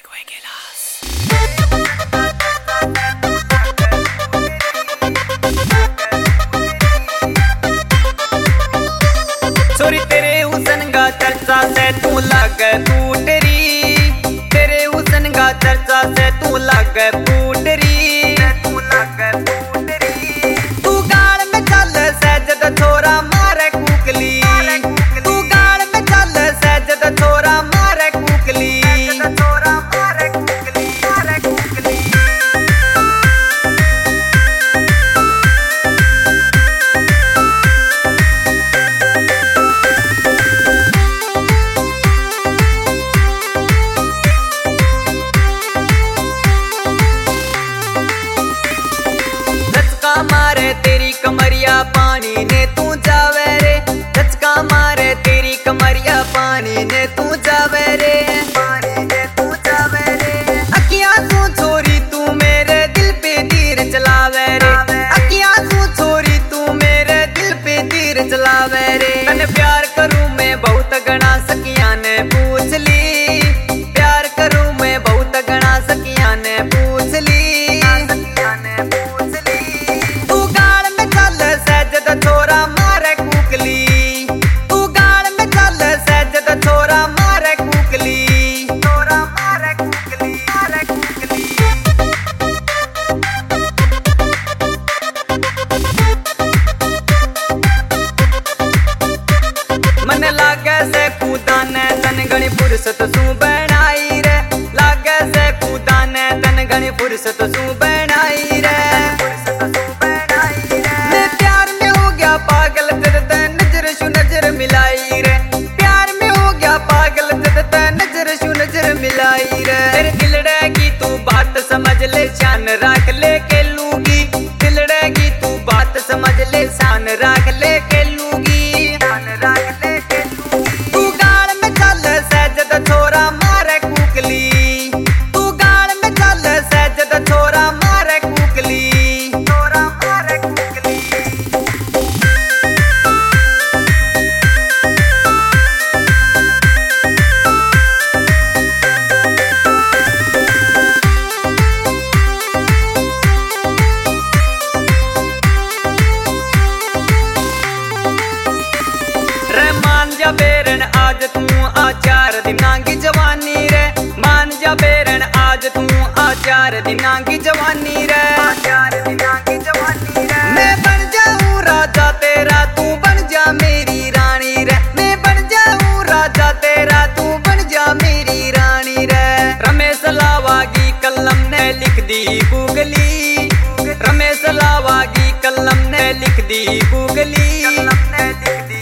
छोरी तेरे हुसन का चर्चा से तू लागे फूटरी, तेरे हुसन का चर्चा से तू लागे फूटरी, तू गाल में चल सहजद छोरा मारे कुकली, तू गाल में चल सहजद छोरा मारे कुकली। मारे तेरी कमरिया पानी ने तू जावे रे, झचका मारे तेरी कमरिया पानी ने तू जावे रे, पानी ने तू जावे रे। अखियां तू छोरी तू मेरे दिल पे तीर चलावे रे, अखियां तू छोरी तू मेरे दिल पे तीर चलावे रे। तने प्यार करूं मैं बहुत गणा सकिया ने पूछ ली, प्यार करूं मैं बहुत गणा सकिया ने पूछ ली। छोरा मारे कुकली, तू गाल में चल सहजद छोरा मारे कुकली, छोरा मारे कुकली, मारे कुकली। मन लागे से कूदाने तन गणी फुर्सत सू बनाई रे, लागे से कूदाने तन गणी फुर्सत सू बनाई रे। पागल जद नजर शु नजर मिलाई रे, प्यार में हो गया पागल जद नजर शु नजर मिलाई रे। तेरे दिलड़े की तू बात समझ ले शान राख ले के लूगी, दिलड़े की तू बात समझ ले शान राख ले के लूगी, शान राख ले के लूगी। तू गाल में चल सहजद छोरा मारे कुकली, तू गाल में चल सहजद छोरा मारे कुकली, छोरा मारे कुकली। बेरन आज तू आचार दिनां की जवानी रे, मान जा बेरन आज तू आचार दिनां की जवानी रे, आचार दिनां की जवानी रे। मैं बन जाऊं राजा तेरा तू बन जा मेरी रानी रे, मैं बन जाऊं राजा तेरा तू बन जा मेरी रानी रे। रमेश लावागी कलम ने लिख दी गूगली, रमेश लावागी कलम ने लिख दी गूगली, कलम ने लिख दी